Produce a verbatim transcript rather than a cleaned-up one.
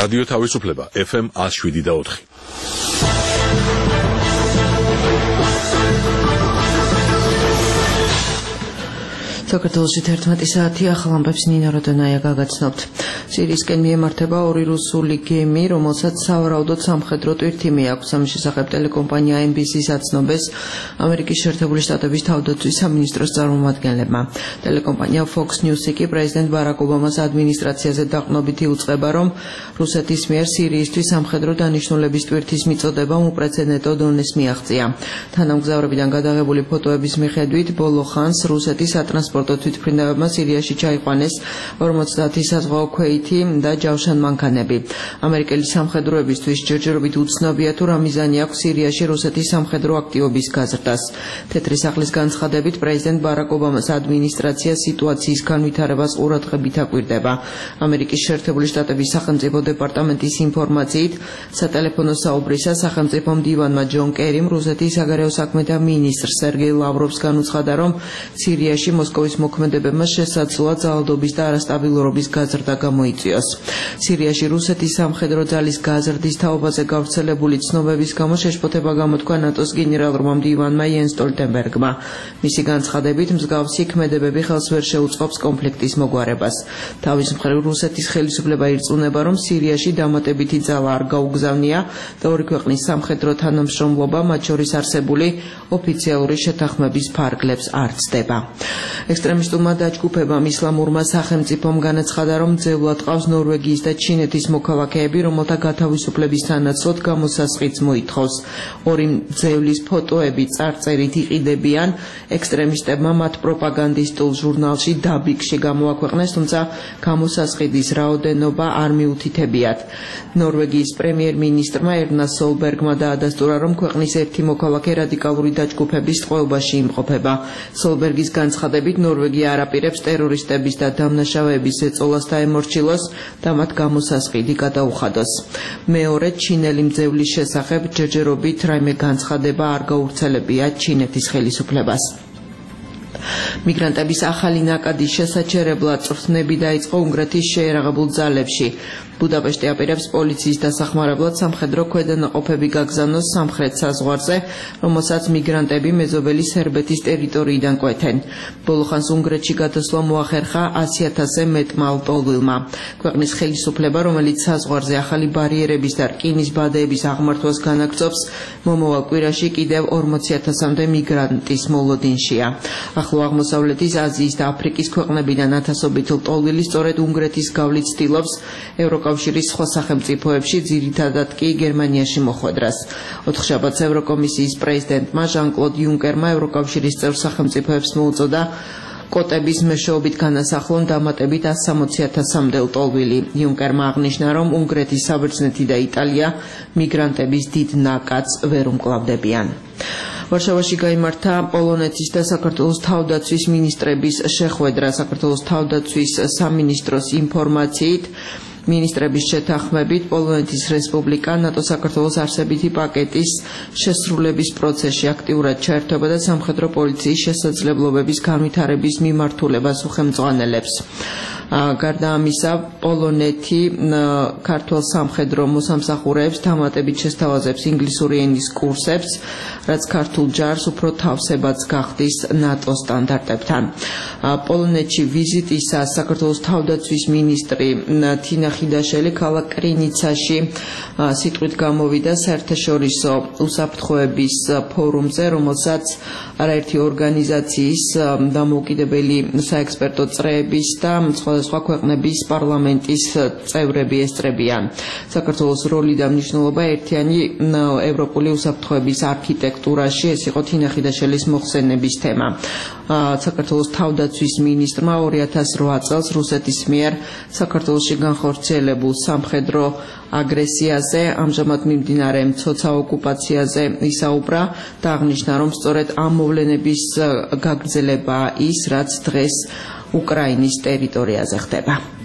რადიო თავისუფლება ეფ ემ one oh seven და four. საქართველოში თერთმეტი საათი ახალ ამბებს ნინა როდონაია გაგაცნობთ. სირიისკენ მიემართება ორი რუსული გემი, რომელსაც სავარაუდოდ სამხედრო ტვირთი აქვს. ამის შესახებ ტელეკომპანია ემ ბი სი-ს აცნობეს ამერიკის შეერთებული შტატების თავდაცვის სამინისტროს წარმომადგენლებმა. ტელეკომპანია Fox News-ი კი პრეზიდენტ ბარაკ ობამას ადმინისტრაციაზე დაყრდნობით იუწყება, რომ რუსეთის მიერ სირიისთვის სამხედრო დანიშნულების ტვირთის მიწოდება უპრეცედენტო დონეს მიაღწია. თანამგზავრებიდან გადაღებული ფოტოების მიხედვით, ბოლო ხანს რუსეთის სატრანსპორტო თვითმფრინავებმა სირიაში ჩაიყვანეს ორმოცდაათი საზღვაო ქვეითი და ჯავშან მანქანები. ამერიკელი სამხედროებისთვის ჯერჯერობით უცნობია, თუ რა მიზანი აქვს სირიაში რუსეთის სამხედრო აქტივობის გაზრდას. თეთრი სახლის განცხადებით, პრეზიდენტ ბარაკ ობამას ადმინისტრაცია სიტუაციის განვითარებას ყურადღებით აკვირდება. ამერიკის შეერთებული შტატების სახელმწიფო დეპარტამენტის ინფორმაციით, სატელეფონო საუბრისას სახელმწიფო მდივანმა ჯონ კერიმ რუსეთის საგარეო საქმეთა მინისტრ სერგეი ლავროვს განუცხადა, რომ სირიაში მოსკოვის მოქმედებებმა შესაძლოა ძალადობის და არასტაბილურობის გაზრდა გამოიწვიოს. სირიაში რუსეთის სამხედრო ძალის გაზრდის თაობაზე გავრცელებული ცნობების გამო შეშფოთება გამოთქვა ნატოს გენერალურმა მდივანმა იენს სტოლტენბერგმა. მისი განცხადებით, მსგავსი ქმედებები ხელს ვერ შეუწყობს კონფლიქტის მოგვარებას. თავის მხრივ რუსეთის ხელისუფლება ირწმუნება, რომ სირიაში დამატებითი ძალა არ გაუგზავნია და ორი ქვეყნის სამხედრო თანამშრომლობა, მათ შორის არსებული ოფიციალური შეთანხმების ფარგლებს არ ცდება. ექსტრემისტულმა დაჯგუფებამ ისლამურმა სახელმწიფომ განაცხადა, რომ მძევლად ყავს ნორვეგიის და ჩინეთის მოქალაქეები, რომელთა გათავისუფლების სანაცვლოდ გამოსასყიდს მოითხოვს. ორი მძევლის ფოტოები წარწერით იყიდებიან. ექსტრემისტებმა მათ პროპაგანდისტულ ჟურნალში დაბიქში გამოაქვეყნეს, თუმცა გამოსასყიდის რაოდენობა არ მიუთითებიათ. ნორვეგიის პრემიერ-მინისტრმა ერნა სოლბერგმა დაადასტურა, რომ ქვეყნის ერთი მოქალაქე რადიკალური დაჯგუფების ტყვეობაში იმყოფება. სოლბერგის განცხადებით, ნორვეგია არ აპირებს ტერორისტების და დამნაშავეების ეწოლას და ემორჩილოს და მათ გამოსასყიდი გადაუხადოს. მეორე, ჩინელი მძევლის შესახებ ჯერჯერობით რაიმე განცხადება არ გავრცელებია ჩინეთის ხელისუფლებას. მიგრანტების ახალი ნაკადის შესაჩერებლად წვრთნები დაიწყო უნგრეთის შეერაღებულ ძალებში. ბუდაპეშტი აპირებს პოლიციის დასახმარებლად სამხედრო ქვედანაყოფები გაგზავნოს სამხრეთ საზღვარზე, რომელსაც მიგრანტები მეზობელი სერბეთის ტერიტორიიდან კვეთენ. ბოლო ხანს უნგრეთში გადასვლა მოახერხა ასი ათასზე მეტმა ავტომობილმა. ქვეყნის ხელისუფლება, რომელიც საზღვარზე ახალი ბარიერების და რკინის ბადეების აღმართვას განაგრძობს, მომავალ კვირაში კიდევ ორმოცი ათასამდე მიგრანტის მოლოდინშია. ახლო აღმოსავლეთის, აზიის და აფრიკის ქვეყნებიდან ათასობით ლტოლვილი სწორედ უნგრეთის გავლით ცდილობს ევროკავშირის სხვა სახელმწიფოებში, ძირითადად კი გერმანიაში მოხვედრას. ოთხშაბათს ევროკომისიის პრეზიდენტმა ჟან-კლოდ იუნკერმა ევროკავშირის წევრ სახელმწიფოებს მოუწოდა კოტების მეშვეობით განასახლონ დამატებით one hundred sixty ათასამდე ლტოლვილი. იუნკერმა აღნიშნა, რომ უნგრეთი, საბერძნეთი და იტალია მიგრანტების დიდ ნაკადს ვერ უმკლავდებიან. ვარშავაში გაიმართა პოლონეთის და საქართველოს თავდაცვის მინისტრების შეხვედრა. საქართველოს თავდაცვის სამინისტროს ინფორმაციით, მინისტრების შეთანხმებით, პოლონეთის რესპუბლიკა ნატო-საქართველოს არსებითი პაკეტის შესრულების პროცესში აქტიურად ჩაერთვება და სამხედრო პოლიციის შესაძლებლობების განვითარების მიმართულებას უხელმძღვანელებს. გარდა ამისა, პოლონეთი ქართულ სამხედრო მოსამსახურეებს დამატებით შესთავაზებს ინგლისური ენის კურსებს, რაც ქართულ ჯარს უფრო თავსებაც გახდის ნატოს სტანდარტებთან. პოლონეთში ვიზიტისას საქართველოს თავდაცვის მინისტრი თინა ხიდაშელი ქალაქ კრინიცაში სიტყვით გამოვიდა საერთაშორისო უსაფრთხოების ფორუმზე, რომელსაც არაერთი ორგანიზაციის დამოუკიდებელი საექსპერტო წრეების და სხვადასხვა ქვეყნების პარლამენტის წევრები ესწრებიან. საქართველოს როლი და მნიშვნელობა ერთიანი ევროპული უსაფრთხოების არქიტექტურაში, ეს იყო თინა ხიდაშელის მოხსენების თემა. საქართველოს თავდაცვის მინისტრმა ორი ათას რვა წელს რუსეთის მიერ საქართველოში განხორციელებულ სამხედრო აგრესიაზე, ამჟამად მიმდინარე მცოცავ ოკუპაციაზე ისაუბრა და აღნიშნა, რომ სწორედ ამ მოვლენების გაგრძელებაა ის, რაც დღეს უკრაინის ტერიტორიაზე ხდება.